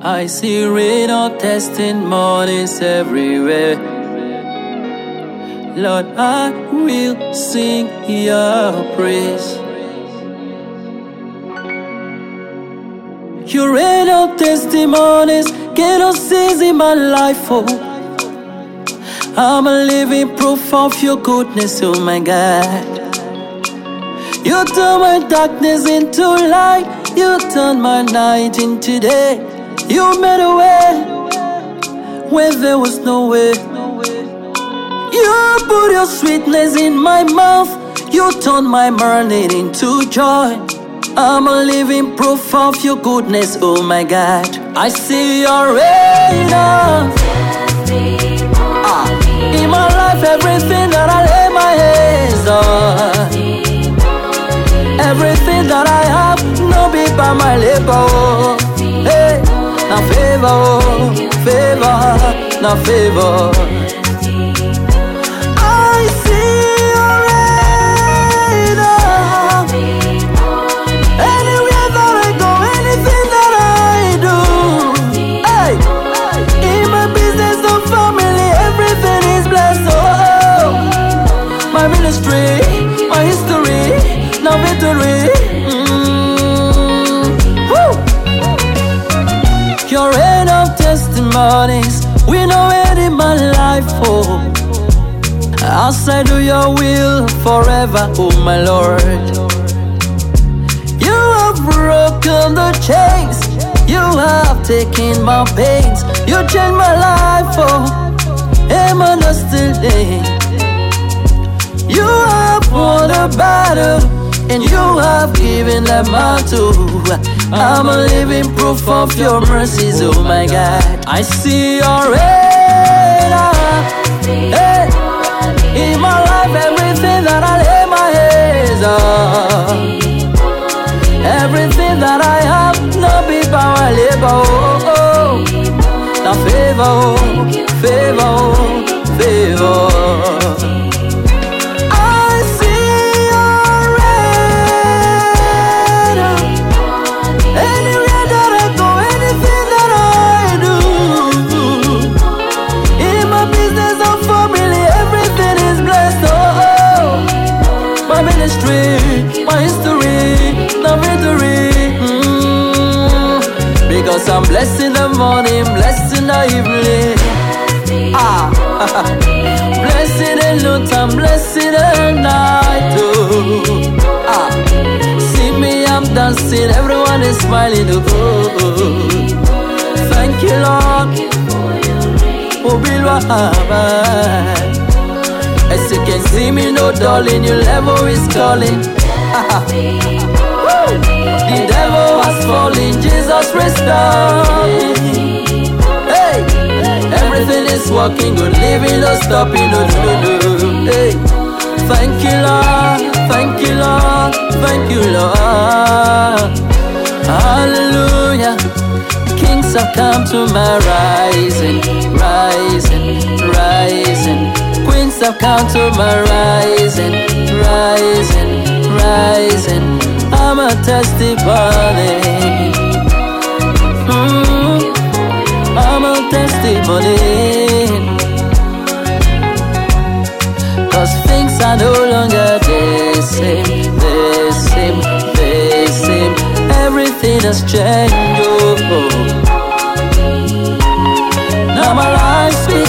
I see rain of testimonies everywhere. Lord, I will sing your praise. You rain of testimonies, get us seize in my life, oh. I'm a living proof of your goodness, oh my God. You turn my darkness into light. You turn my night into day. You made a way where there was no way. You put your sweetness in my mouth. You turn my mourning into joy. I'm a living proof of your goodness, oh my God. I see your rain in my life, everything that I lay my hands on. Everything that I have, no be by my labor. Hey, na favor, favor, na favor. I see your rain. Anywhere that I go, anything that I do. Hey, in my business or family, everything is blessed. Oh, my ministry, my history. No victory. Your rain of testimonies, we know it in my life, oh. I'll do your will forever, oh my Lord. You have broken the chains, you have taken my pains, you changed my life, oh. Am I not still there? You have won a battle, and you have given them all to. I'm a living proof of your mercies, oh my God. I see your rain, hey, in my life, everything that I lay my hands on. Everything that I have, no be by my labor, oh, oh. Now favor, favor, favor. My history, no victory. Because I'm blessed in the morning, blessed in the evening. Blessed in the time, blessed in the night. See me, I'm dancing, everyone is smiling. Thank you, Lord. As you can see me, no darling, your level is calling. The devil has fallen, Jesus restored. Hey, everything is working good, living, no stopping, no. Hey, thank you, Lord, thank you, Lord, thank you, Lord. Hallelujah. Kings have come to my rising, rising, rising. Queens have come to my rising, rising, rising. I'm a testimony. I'm a testimony. Cause things are no longer the same, the same, the same. Everything has changed. Oh. Now my life speaks